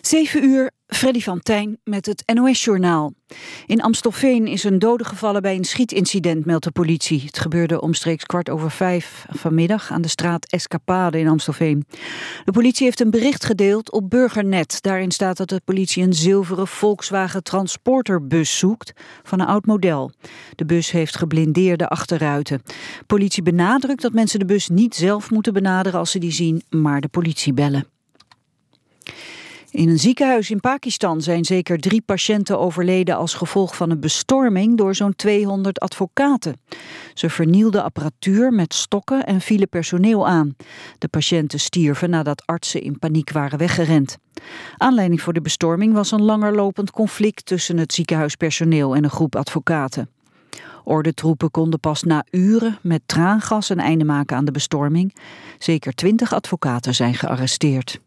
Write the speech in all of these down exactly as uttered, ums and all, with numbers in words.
Zeven uur, Freddy van Tijn met het N O S-journaal. In Amstelveen is een dode gevallen bij een schietincident, meldt de politie. Het gebeurde omstreeks kwart over vijf vanmiddag aan de straat Escapade in Amstelveen. De politie heeft een bericht gedeeld op Burgernet. Daarin staat dat de politie een zilveren Volkswagen Transporterbus zoekt van een oud model. De bus heeft geblindeerde achterruiten. Politie benadrukt dat mensen de bus niet zelf moeten benaderen als ze die zien, maar de politie bellen. In een ziekenhuis in Pakistan zijn zeker drie patiënten overleden als gevolg van een bestorming door zo'n tweehonderd advocaten. Ze vernielden apparatuur met stokken en vielen personeel aan. De patiënten stierven nadat artsen in paniek waren weggerend. Aanleiding voor de bestorming was een langerlopend conflict tussen het ziekenhuispersoneel en een groep advocaten. Ordentroepen konden pas na uren met traangas een einde maken aan de bestorming. Zeker twintig advocaten zijn gearresteerd.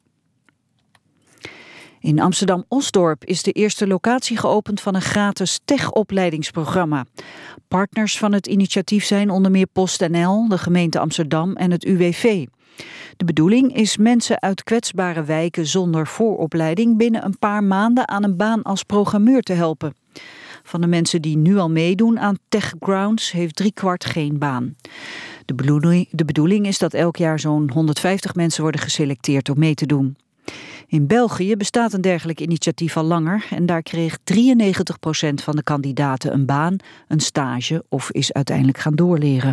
In Amsterdam-Osdorp is de eerste locatie geopend van een gratis tech-opleidingsprogramma. Partners van het initiatief zijn onder meer PostNL, de gemeente Amsterdam en het U W V. De bedoeling is mensen uit kwetsbare wijken zonder vooropleiding binnen een paar maanden aan een baan als programmeur te helpen. Van de mensen die nu al meedoen aan TechGrounds heeft driekwart geen baan. De bedoeling, de bedoeling is dat elk jaar zo'n honderdvijftig mensen worden geselecteerd om mee te doen. In België bestaat een dergelijk initiatief al langer en daar kreeg drieënnegentig procent van de kandidaten een baan, een stage of is uiteindelijk gaan doorleren.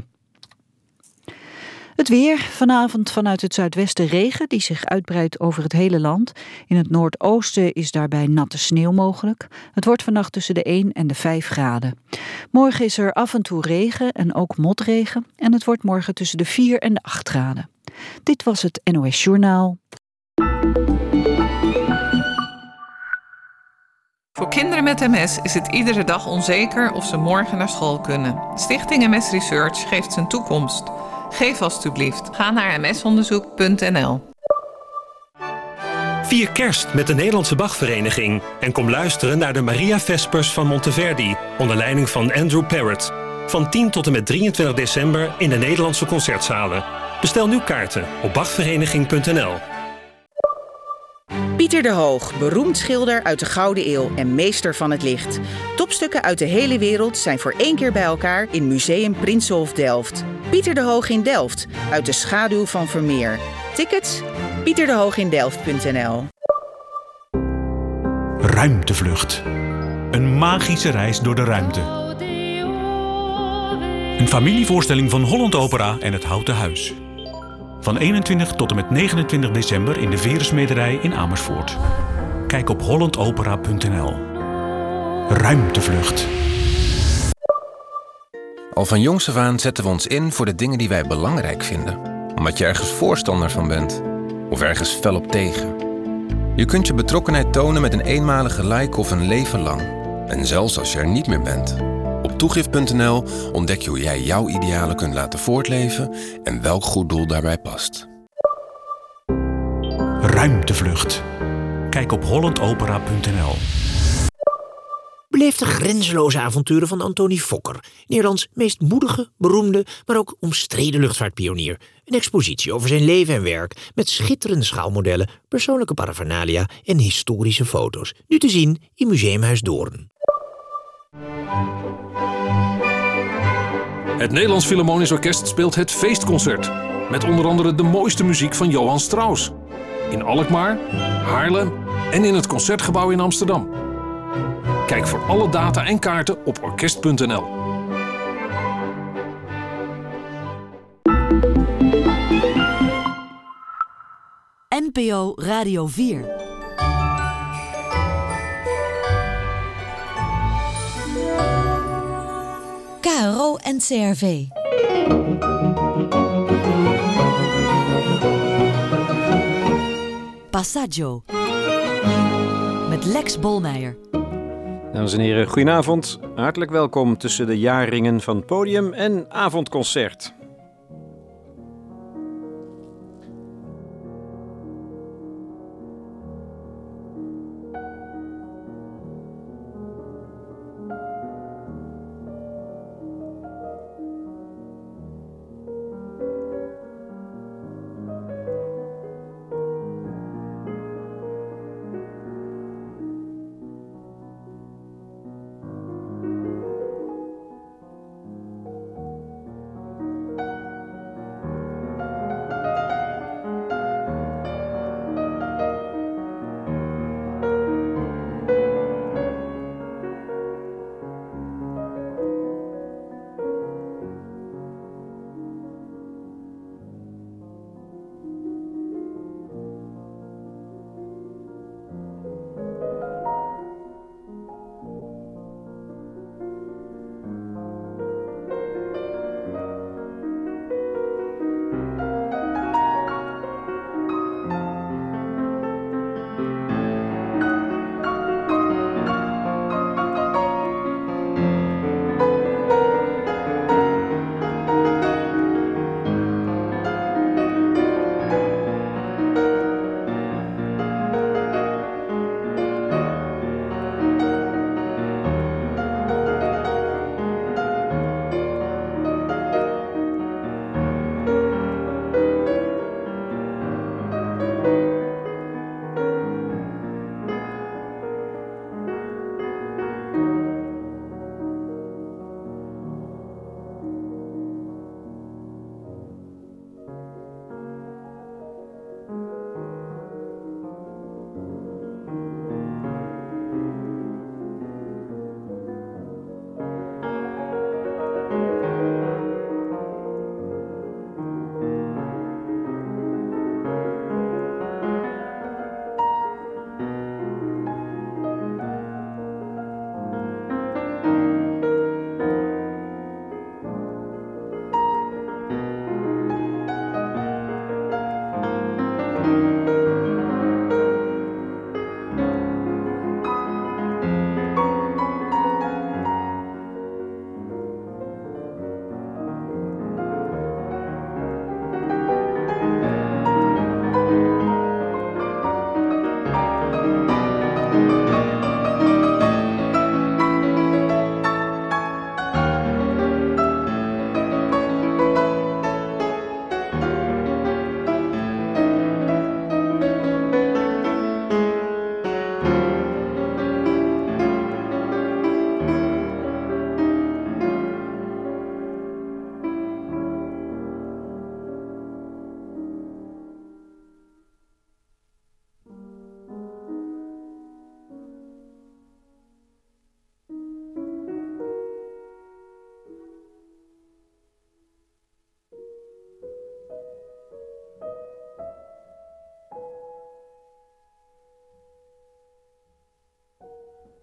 Het weer, vanavond vanuit het zuidwesten regen die zich uitbreidt over het hele land. In het noordoosten is daarbij natte sneeuw mogelijk. Het wordt vannacht tussen de één en de vijf graden. Morgen is er af en toe regen en ook motregen en het wordt morgen tussen de vier en de acht graden. Dit was het N O S-journaal. Voor kinderen met M S is het iedere dag onzeker of ze morgen naar school kunnen. Stichting M S Research geeft ze een toekomst. Geef alstublieft. Ga naar m s onderzoek punt n l. Vier kerst met de Nederlandse Bachvereniging en kom luisteren naar de Maria Vespers van Monteverdi onder leiding van Andrew Parrott. Van tien tot en met drieëntwintig december in de Nederlandse concertzalen. Bestel nu kaarten op bachvereniging punt n l. Pieter de Hoog, beroemd schilder uit de Gouden Eeuw en meester van het licht. Topstukken uit de hele wereld zijn voor één keer bij elkaar in Museum Prinsenhof Delft. Pieter de Hoog in Delft, uit de schaduw van Vermeer. Tickets? pieterdehoogin-delft punt n l. Ruimtevlucht. Een magische reis door de ruimte. Een familievoorstelling van Holland Opera en het Houten Huis. Van eenentwintig tot en met negenentwintig december in de Verensmederij in Amersfoort. Kijk op holland opera punt n l. Ruimtevlucht. Al van jongs af aan zetten we ons in voor de dingen die wij belangrijk vinden. Omdat je ergens voorstander van bent. Of ergens fel op tegen. Je kunt je betrokkenheid tonen met een eenmalige like of een leven lang. En zelfs als je er niet meer bent. Op toegift punt n l ontdek je hoe jij jouw idealen kunt laten voortleven en welk goed doel daarbij past. Ruimtevlucht. Kijk op holland opera punt n l. Beleef de grenzeloze avonturen van Antonie Fokker, Nederlands meest moedige, beroemde, maar ook omstreden luchtvaartpionier. Een expositie over zijn leven en werk met schitterende schaalmodellen, persoonlijke paraphernalia en historische foto's. Nu te zien in Museumhuis Doorn. Het Nederlands Philharmonisch Orkest speelt het Feestconcert. Met onder andere de mooiste muziek van Johann Strauss. In Alkmaar, Haarlem en in het Concertgebouw in Amsterdam. Kijk voor alle data en kaarten op orkest punt n l. N P O Radio vier. K R O en C R V. Passaggio. Met Lex Bolmeijer. Dames en heren, goedenavond. Hartelijk welkom tussen de jaarringen van Podium en Avondconcert.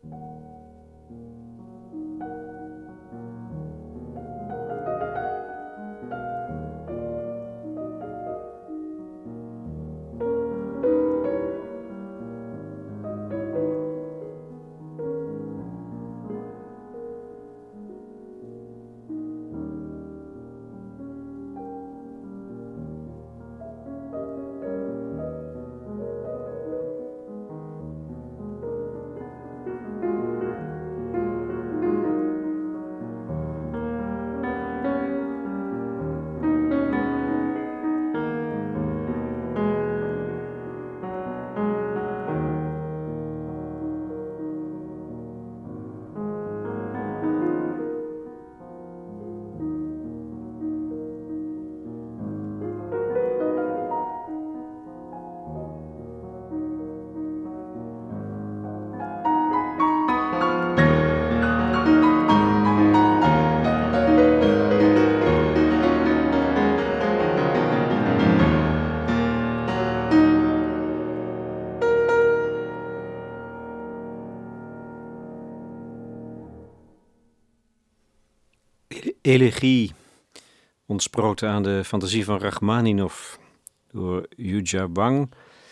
Elegie, ontsproten aan de fantasie van Rachmaninov door Yuja Wang.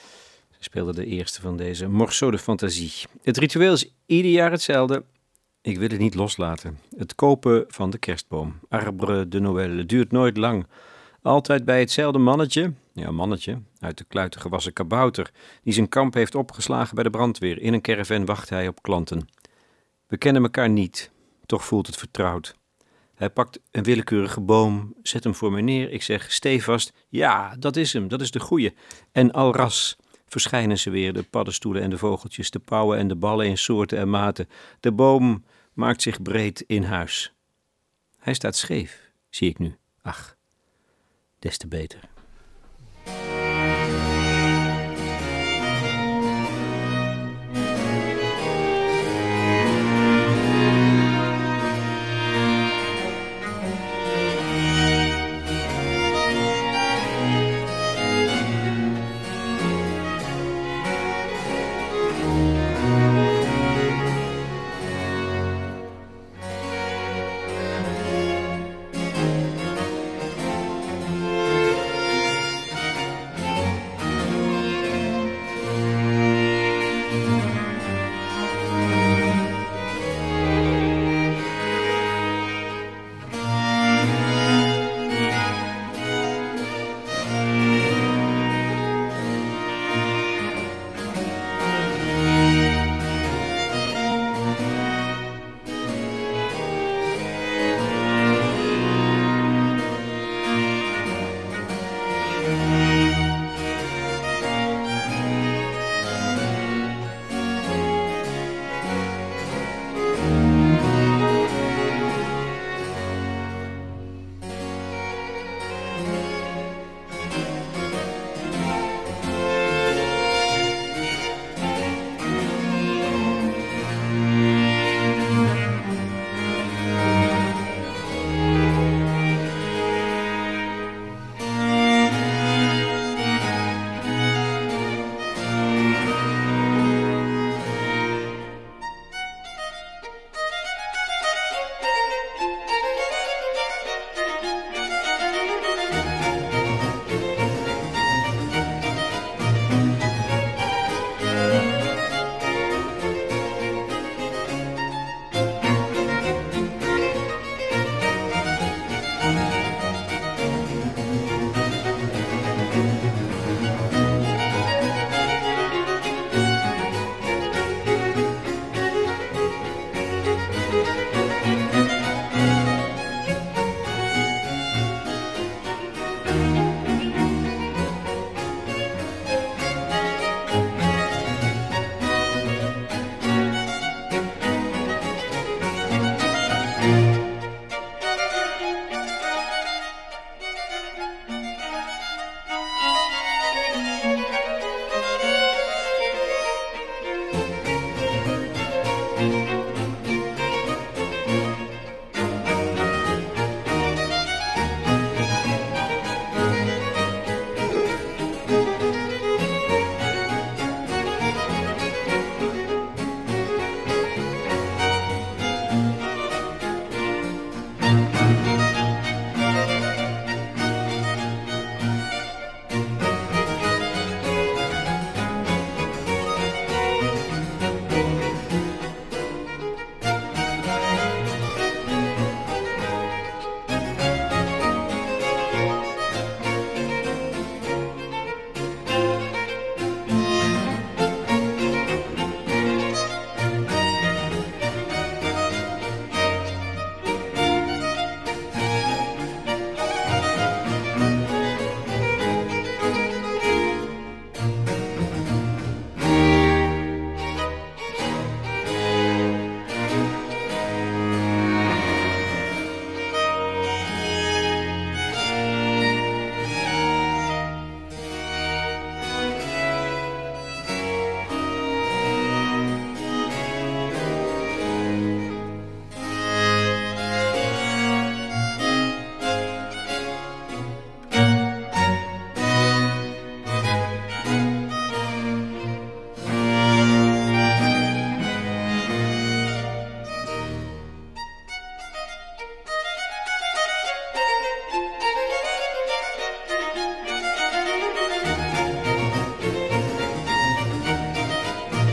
Ze speelde de eerste van deze Morceau de Fantasie. Het ritueel is ieder jaar hetzelfde. Ik wil het niet loslaten. Het kopen van de kerstboom. Arbre de Noël duurt nooit lang. Altijd bij hetzelfde mannetje, ja mannetje, uit de kluiten gewassen kabouter, die zijn kamp heeft opgeslagen bij de brandweer. In een caravan wacht hij op klanten. We kennen elkaar niet, toch voelt het vertrouwd. Hij pakt een willekeurige boom, zet hem voor me neer. Ik zeg stevast, ja, dat is hem, dat is de goeie. En al ras verschijnen ze weer, de paddenstoelen en de vogeltjes, de pauwen en de ballen in soorten en maten. De boom maakt zich breed in huis. Hij staat scheef, zie ik nu. Ach, des te beter.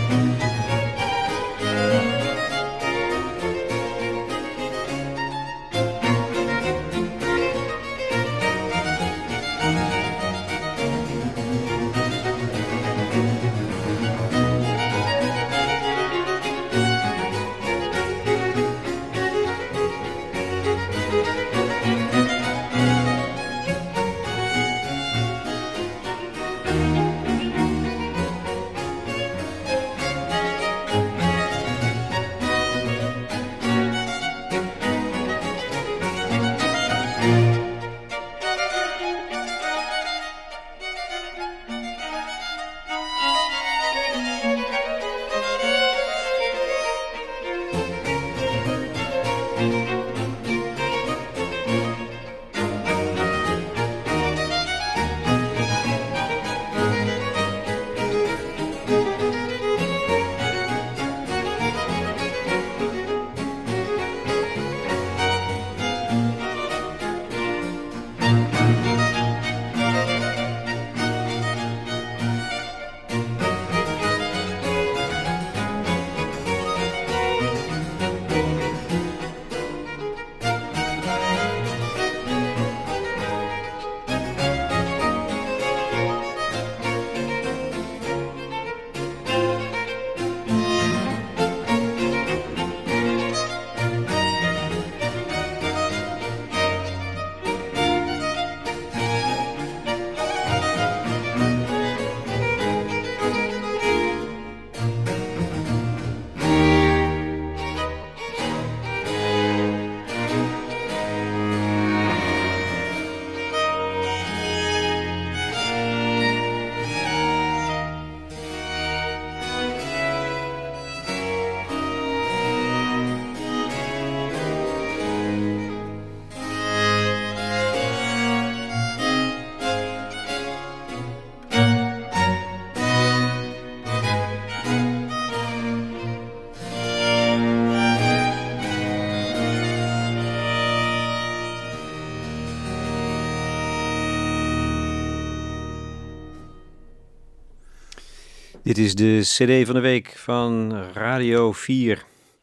Dit is de cd van de week van Radio vier.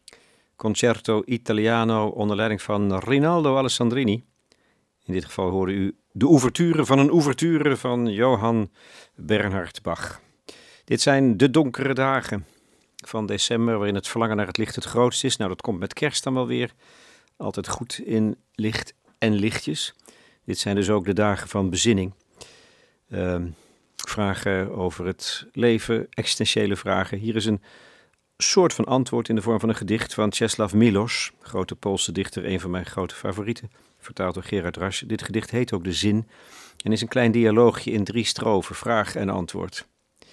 Concerto Italiano onder leiding van Rinaldo Alessandrini. In dit geval hoorde u de ouverture van een ouverture van Johann Bernhard Bach. Dit zijn de donkere dagen van december, waarin het verlangen naar het licht het grootst is. Nou, dat komt met kerst dan wel weer. Altijd goed in licht en lichtjes. Dit zijn dus ook de dagen van bezinning. Uh, vragen over het leven, existentiële vragen. Hier is een soort van antwoord in de vorm van een gedicht van Czesław Milosz, grote Poolse dichter, een van mijn grote favorieten, vertaald door Gerard Rasch. Dit gedicht heet ook De Zin en is een klein dialoogje in drie strofen, vraag en antwoord.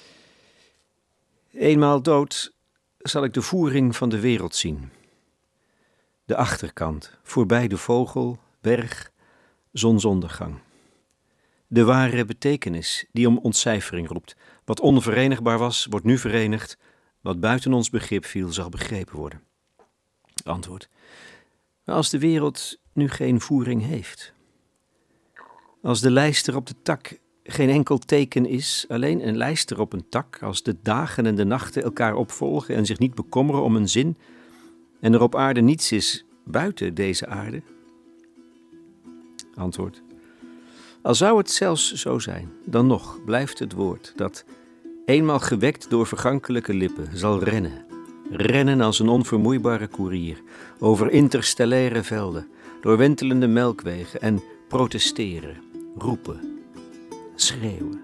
Eenmaal dood zal ik de voering van de wereld zien. De achterkant, voorbij de vogel, berg, zonsondergang. De ware betekenis die om ontcijfering roept. Wat onverenigbaar was, wordt nu verenigd. Wat buiten ons begrip viel, zal begrepen worden. Antwoord. Maar als de wereld nu geen voering heeft. Als de lijster op de tak geen enkel teken is, alleen een lijster op een tak, als de dagen en de nachten elkaar opvolgen en zich niet bekommeren om een zin, en er op aarde niets is buiten deze aarde. Antwoord. Al zou het zelfs zo zijn, dan nog blijft het woord dat, eenmaal gewekt door vergankelijke lippen, zal rennen. Rennen als een onvermoeibare koerier, over interstellaire velden, door wentelende melkwegen en protesteren, roepen, schreeuwen.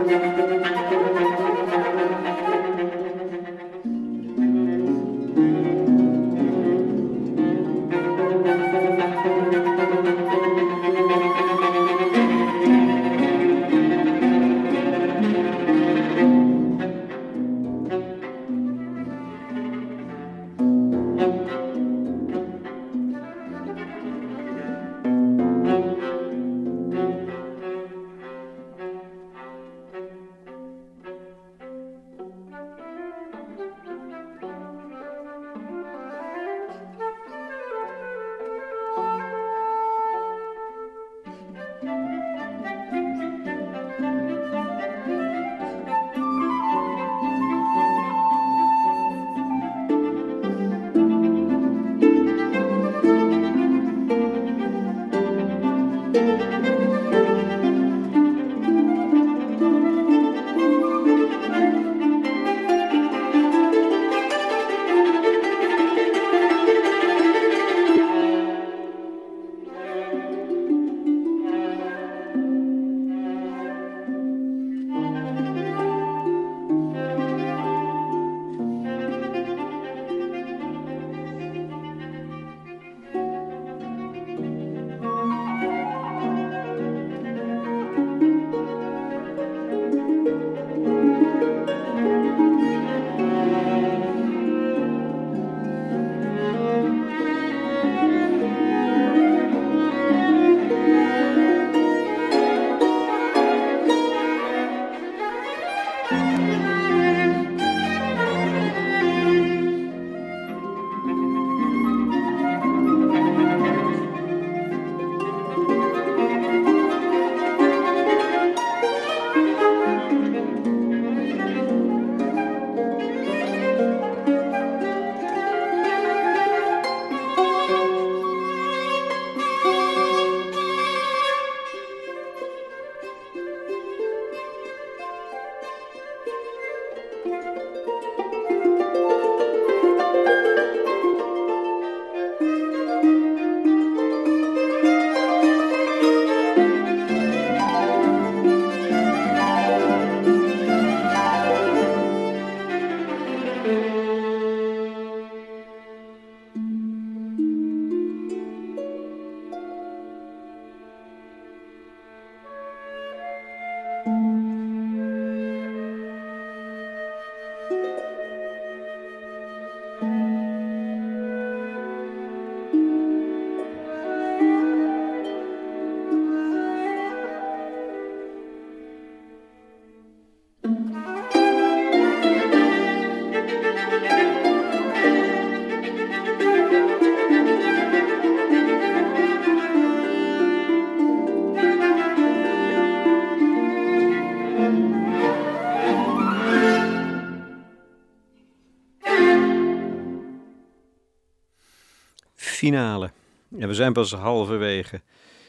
Finale. Ja, we zijn pas halverwege.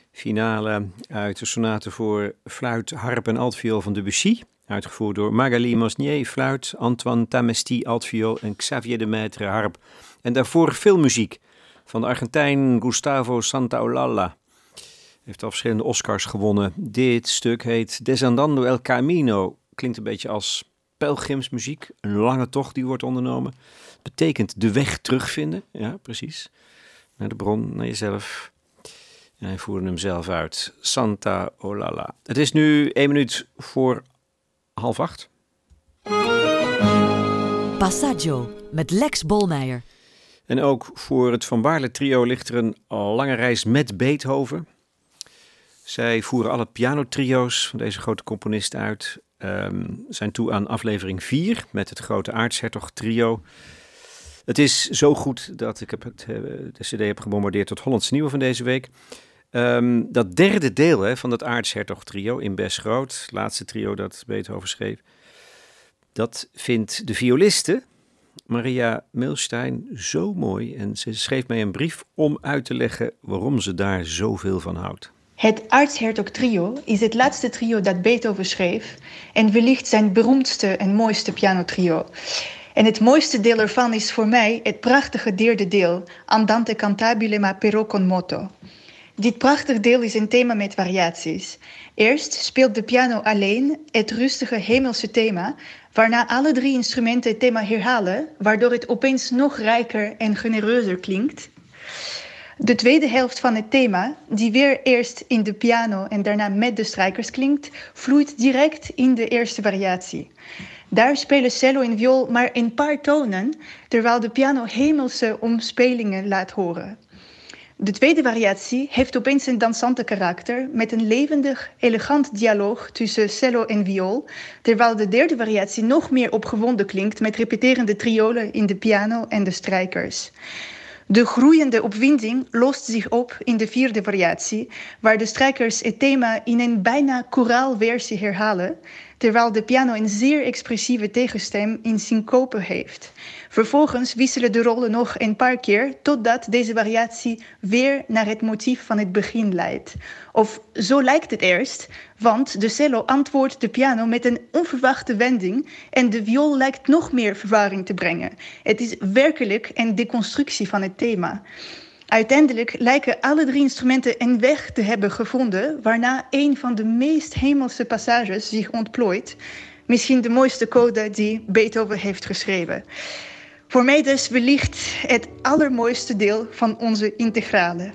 Finale uit de sonate voor fluit, harp en altviool van Debussy. Uitgevoerd door Magali Mosnier, fluit, Antoine Tamesti, altviool en Xavier de Maître, harp. En daarvoor filmmuziek van de Argentijn Gustavo Santaolalla. Heeft al verschillende Oscars gewonnen. Dit stuk heet Desandando el Camino. Klinkt een beetje als pelgrimsmuziek. Een lange tocht die wordt ondernomen. Betekent de weg terugvinden. Ja, precies. Naar de bron, naar jezelf. En hij voerde hem zelf uit. Santaolalla. Het is nu één minuut voor half acht. Passaggio met Lex Bolmeijer. En ook voor het Van Baarle trio ligt er een lange reis met Beethoven. Zij voeren alle pianotrio's van deze grote componist uit. Um, zijn toe aan aflevering vier met het grote aartshertog trio. Het is zo goed dat ik heb het, de cd heb gebombardeerd tot Hollandse Nieuwe van deze week. Um, dat derde deel hè, van dat aartshertog trio in Bes Groot, het laatste trio dat Beethoven schreef, dat vindt de violiste Maria Milstein zo mooi. En ze schreef mij een brief om uit te leggen waarom ze daar zoveel van houdt. Het aartshertog trio is het laatste trio dat Beethoven schreef en wellicht zijn beroemdste en mooiste pianotrio. En het mooiste deel ervan is voor mij het prachtige derde deel, Andante cantabile ma però con moto. Dit prachtig deel is een thema met variaties. Eerst speelt de piano alleen het rustige hemelse thema, waarna alle drie instrumenten het thema herhalen, waardoor het opeens nog rijker en genereuzer klinkt. De tweede helft van het thema, die weer eerst in de piano en daarna met de strijkers klinkt, vloeit direct in de eerste variatie. Daar spelen cello en viool maar een paar tonen, terwijl de piano hemelse omspelingen laat horen. De tweede variatie heeft opeens een dansante karakter met een levendig, elegant dialoog tussen cello en viool, terwijl de derde variatie nog meer opgewonden klinkt met repeterende triolen in de piano en de strijkers. De groeiende opwinding lost zich op in de vierde variatie, waar de strijkers het thema in een bijna koraalversie herhalen, terwijl de piano een zeer expressieve tegenstem in syncope heeft. Vervolgens wisselen de rollen nog een paar keer, totdat deze variatie weer naar het motief van het begin leidt. Of zo lijkt het eerst, want de cello antwoordt de piano met een onverwachte wending en de viool lijkt nog meer verwarring te brengen. Het is werkelijk een deconstructie van het thema. Uiteindelijk lijken alle drie instrumenten een weg te hebben gevonden, waarna een van de meest hemelse passages zich ontplooit. Misschien de mooiste coda die Beethoven heeft geschreven. Voor mij dus wellicht het allermooiste deel van onze integrale.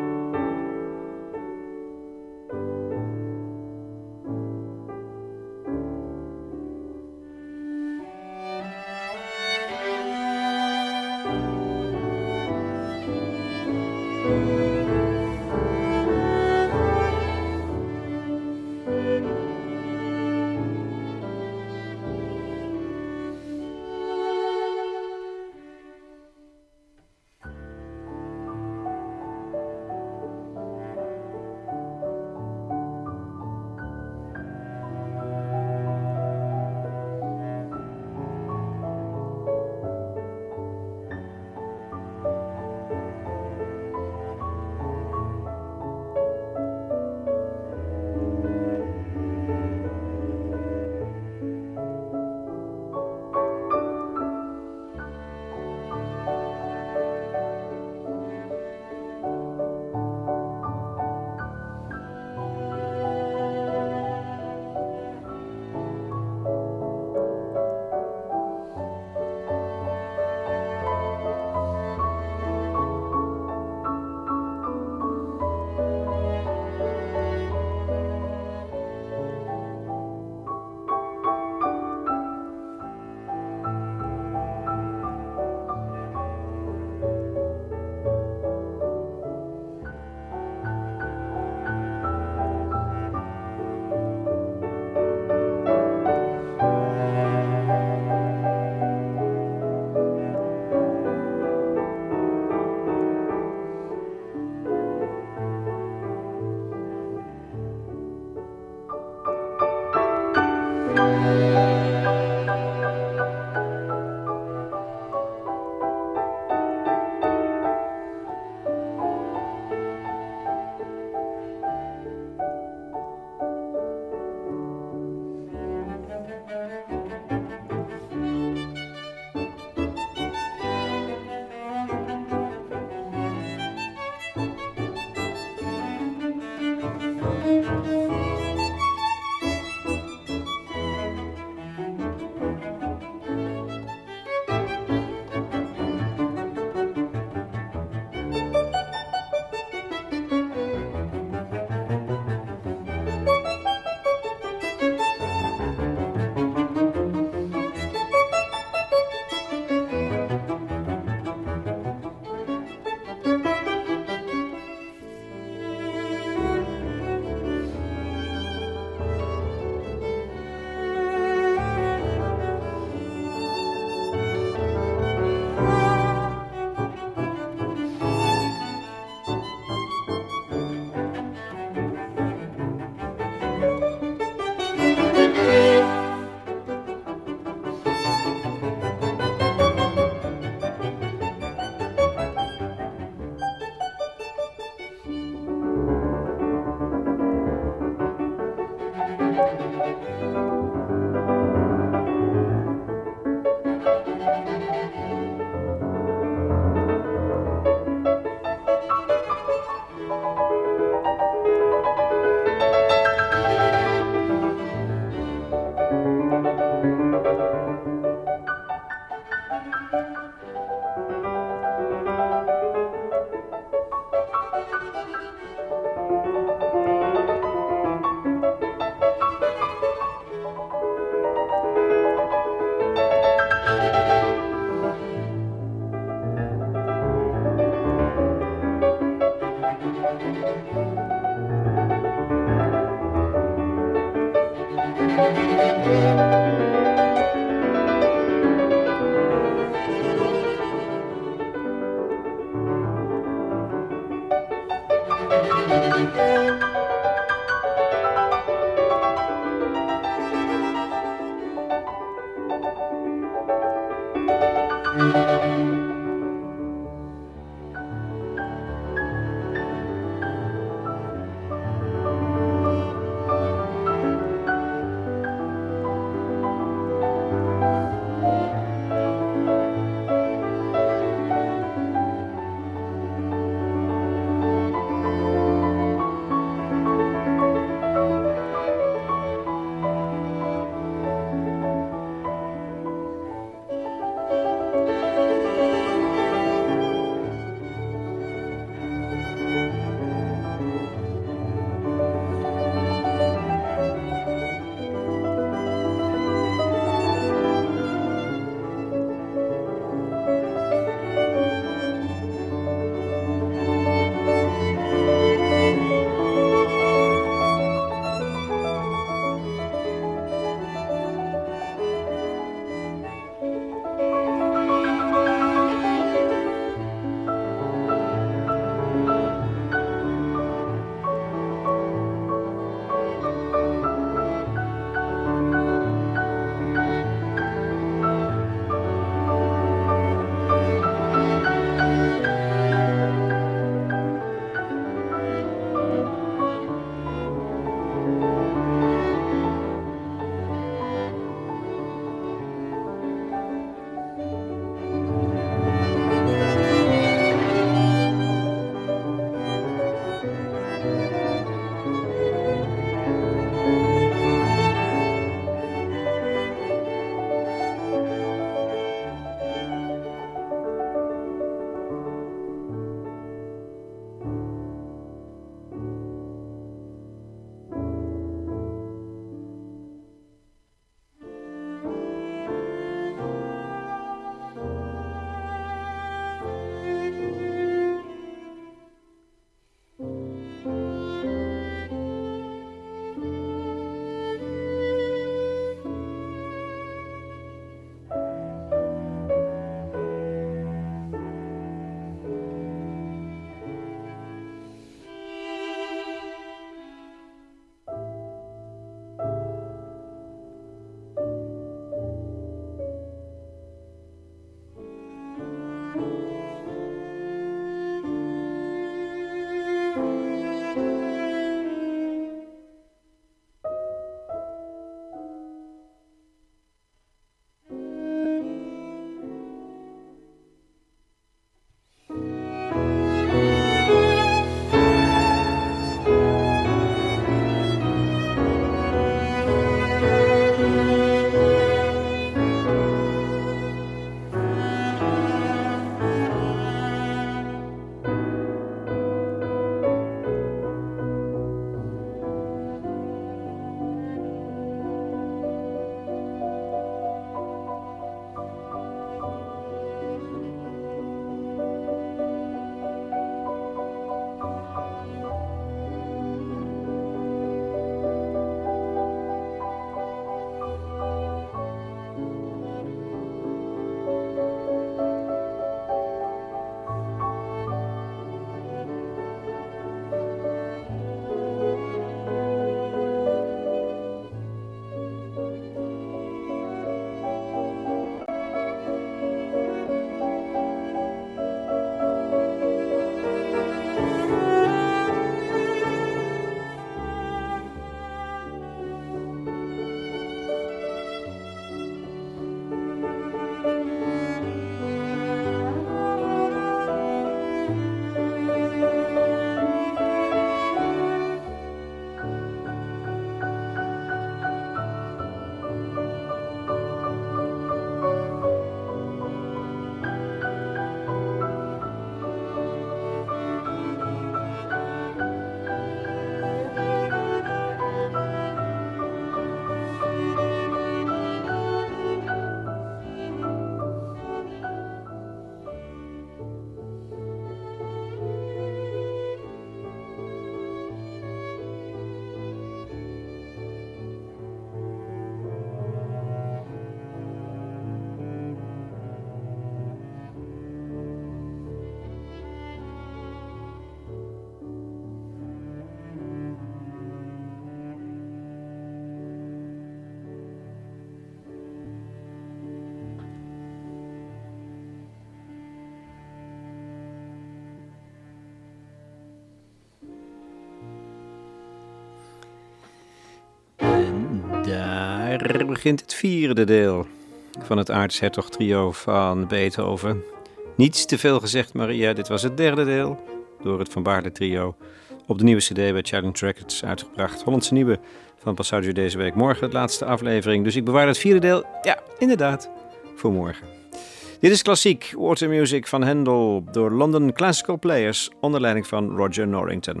Er begint het vierde deel van het Aartshertog trio van Beethoven. Niets te veel gezegd, Maria. Dit was het derde deel door het Van Baarle trio. Op de nieuwe cd bij Challenge Records uitgebracht. Hollandse Nieuwe van Passaggio deze week. Morgen het laatste aflevering. Dus ik bewaar het vierde deel, ja, inderdaad, voor morgen. Dit is klassiek Water Music van Handel door London Classical Players onder leiding van Roger Norrington.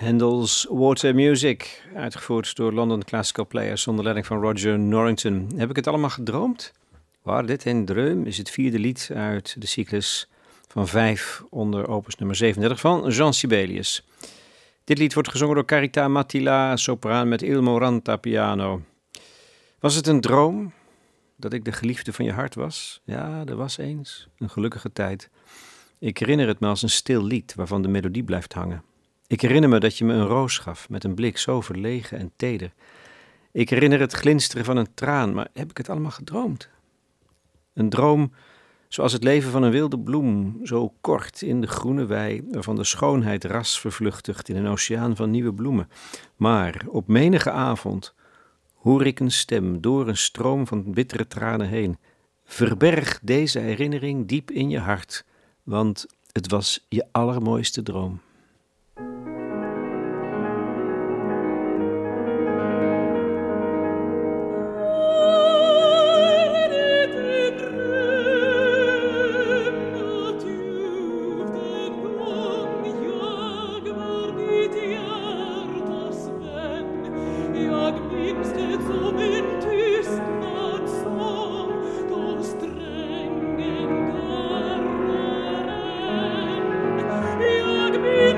Handel's Water Music, uitgevoerd door London Classical Players onder leiding van Roger Norrington. Heb ik het allemaal gedroomd? Waar dit een droom is het vierde lied uit de cyclus van vijf onder opus nummer zevenendertig van Jean Sibelius. Dit lied wordt gezongen door Carita Mattila, sopraan met Il Moranta piano. Was het een droom dat ik de geliefde van je hart was? Ja, er was eens een gelukkige tijd. Ik herinner het me als een stil lied waarvan de melodie blijft hangen. Ik herinner me dat je me een roos gaf met een blik zo verlegen en teder. Ik herinner het glinsteren van een traan, maar heb ik het allemaal gedroomd? Een droom zoals het leven van een wilde bloem, zo kort in de groene wei, waarvan de schoonheid ras vervluchtigt in een oceaan van nieuwe bloemen. Maar op menige avond hoor ik een stem door een stroom van bittere tranen heen. Verberg deze herinnering diep in je hart, want het was je allermooiste droom. Jag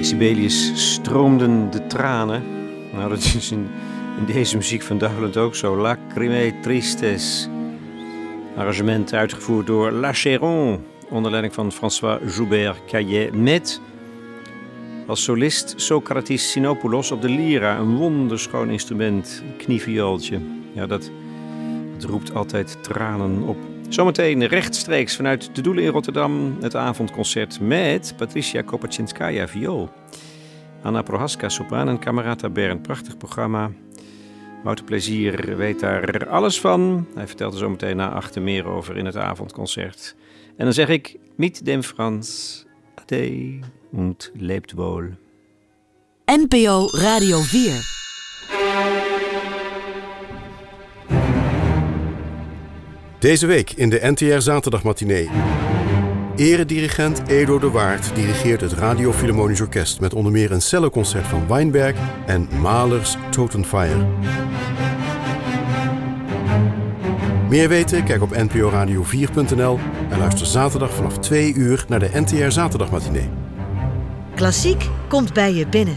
Bij Sibelius stroomden de tranen. Nou, dat is in, in deze muziek van Dagblad ook zo. Lacrimae Tristes. Arrangement uitgevoerd door La Chéron, onder leiding van François Joubert Caillet, met als solist Socrates Sinopoulos op de lira, een wonderschoon instrument, een knieviooltje. Ja, dat, dat roept altijd tranen op. Zometeen rechtstreeks vanuit de Doelen in Rotterdam het avondconcert met Patricia Kopachinskaya viool, Anna Prohaska sopraan en Camerata Bern. Prachtig programma. Wouter Plezier weet daar alles van. Hij vertelt er zo meteen na achter meer over in het avondconcert. En dan zeg ik, mit dem Franz, ade und lebt wohl. N P O Radio vier. Deze week in de N T R Zaterdagmatinee. Eredirigent Edo de Waard dirigeert het Radio Philharmonisch Orkest met onder meer een celloconcert van Weinberg en Mahlers Totenfeier. Meer weten? Kijk op n p o radio vier punt n l en luister zaterdag vanaf twee uur naar de N T R Zaterdagmatinee. Klassiek komt bij je binnen.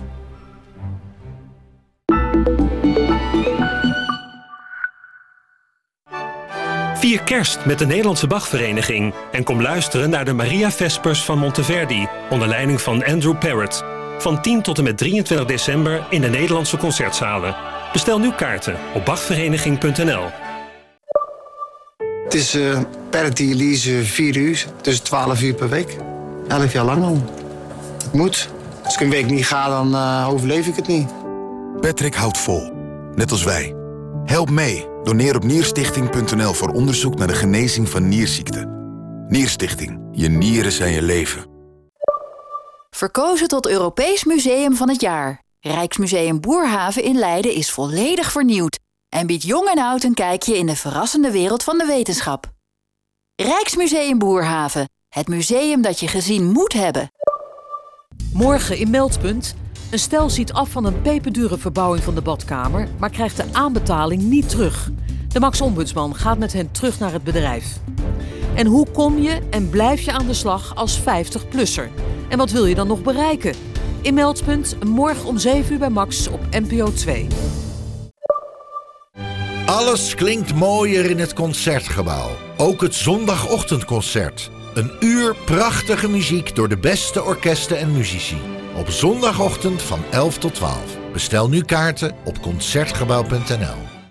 Vier kerst met de Nederlandse Bachvereniging en kom luisteren naar de Maria Vespers van Monteverdi onder leiding van Andrew Parrott. Van tien tot en met drieëntwintig december in de Nederlandse concertzalen. Bestel nu kaarten op bachvereniging punt n l. Het is uh, per dialyse vier uur, dus twaalf uur per week. Elf jaar lang al. Het moet. Als ik een week niet ga, dan uh, overleef ik het niet. Patrick houdt vol, net als wij. Help mee. Doneer op nierstichting punt n l voor onderzoek naar de genezing van nierziekten. Nierstichting. Je nieren zijn je leven. Verkozen tot Europees Museum van het Jaar. Rijksmuseum Boerhaven in Leiden is volledig vernieuwd en biedt jong en oud een kijkje in de verrassende wereld van de wetenschap. Rijksmuseum Boerhaven. Het museum dat je gezien moet hebben. Morgen in Meldpunt. Een stel ziet af van een peperdure verbouwing van de badkamer, maar krijgt de aanbetaling niet terug. De Max-Ombudsman gaat met hen terug naar het bedrijf. En hoe kom je en blijf je aan de slag als vijftig-plusser? En wat wil je dan nog bereiken? In Meldpunt, morgen om zeven uur bij Max op N P O twee. Alles klinkt mooier in het Concertgebouw. Ook het zondagochtendconcert. Een uur prachtige muziek door de beste orkesten en muzici. Op zondagochtend van elf tot twaalf. Bestel nu kaarten op concertgebouw punt n l.